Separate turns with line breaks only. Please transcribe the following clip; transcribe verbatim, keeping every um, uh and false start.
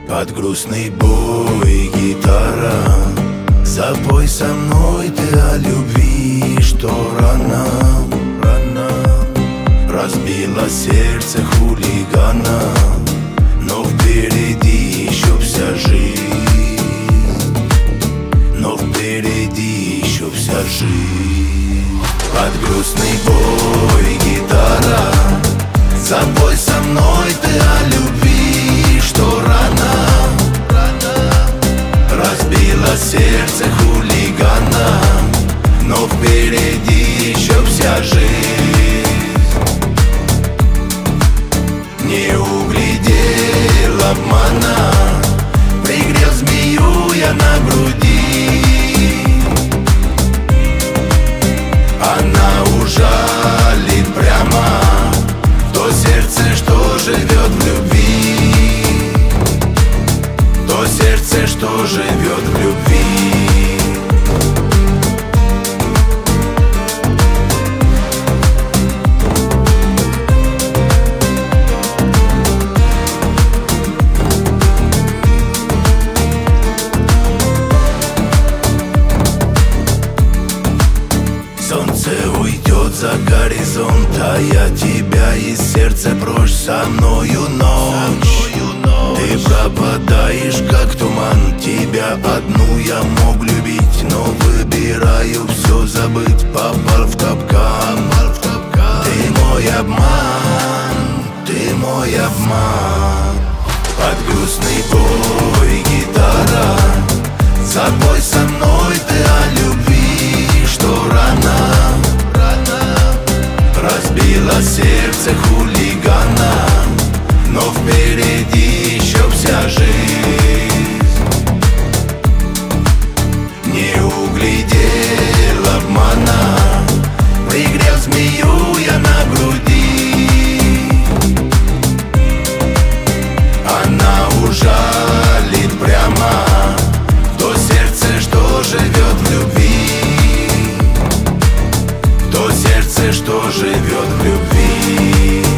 Под грустный бой гитара, запой со мной ты о любви, что рано, рано разбила сердце хулигана. Но впереди еще вся жизнь, но впереди еще вся жизнь. Под грустный бой гитара, запой со мной ты о любви, что рано, рано разбила сердце хулигана. Но впереди еще вся жизнь. Не углядел обмана, пригрел змею я на груди. Она ужалит прямо то сердце, что живет в любви, то сердце, что живет в любви. Солнце уйдет за горизонт, а я тебя из сердца прочь. Со мною ночь, ты пропадаешь как туман. Тебя одну я мог любить, но выбираю все забыть. Попал в капкан, ты мой обман, ты мой обман. Под грустный бой гитара, запой со мной ты о любви, что рано, рано разбила сердце хулигана. Но впереди еще вся жизнь. Не углядел обмана, пригрел змею я на груди. Она ужалит прямо то сердце, что живет в любви, то сердце, что живет в любви.